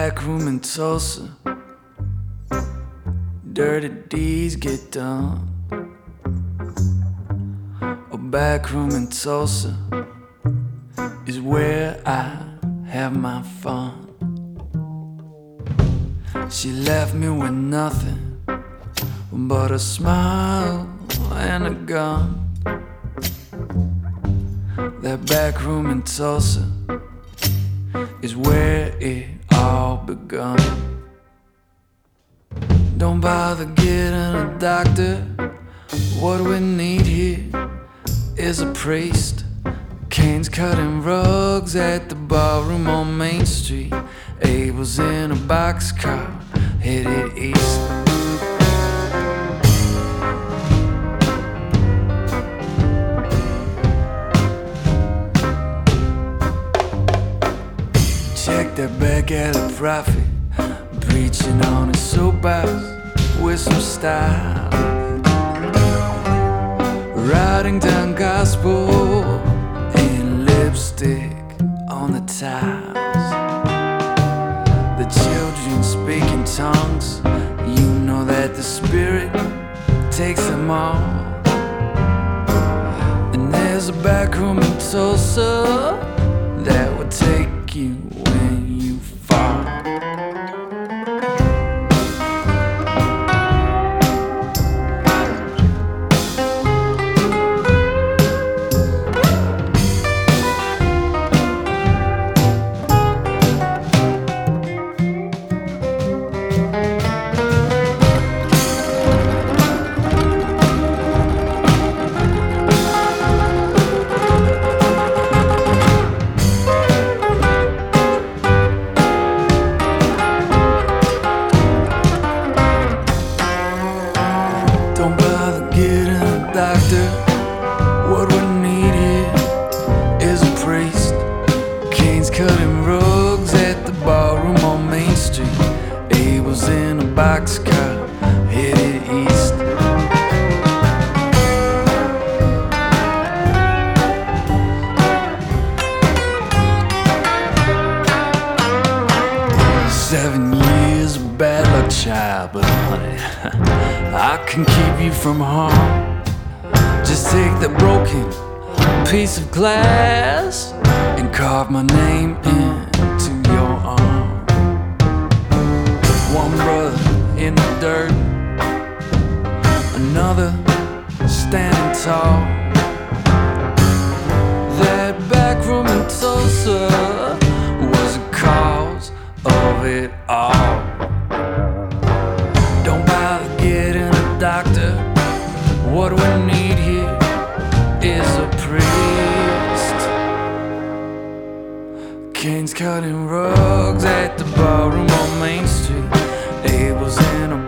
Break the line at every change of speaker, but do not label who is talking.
back room in Tulsa, dirty deeds get done. A back room in Tulsa is where I have my fun. She left me with nothing but a smile and a gun. That back room in Tulsa is where it all begun. Don't bother getting a doctor. What we need here is a priest. Cane's cutting rugs at the ballroom on Main Street. Abel's in a boxcar headed east. Check that back alley prophet, preaching on his soapbox with some style, writing down gospel in lipstick on the tiles. The children speak in tongues, you know that the Spirit takes them all. And there's a back room in Tulsa that will take you when you fall. Don't bother getting a doctor. What we need here is a priest. Cane's cutting rugs at the ballroom on Main Street. Abel's in a boxcar headed east. "7 years of bad luck, child, but honey, I can keep you from harm. Just take that broken piece of glass and carve my name into your arm. One brother in the dirt, another standing tall. That back room in Tulsa was the cause of it all. Don't bother getting a doctor. What we need here is a priest. Cane's cutting rugs at the ballroom on Main Street. Abel's in a